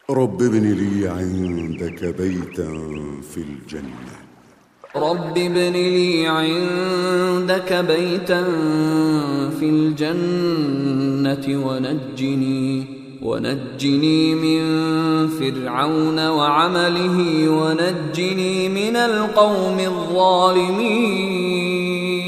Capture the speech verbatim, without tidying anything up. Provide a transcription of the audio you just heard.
رب ابن لي عندك بيتا في الجنة رب ابن لي عندك بيتا في الجنة ونجني ونجني من فرعون وعمله ونجني من القوم الظالمين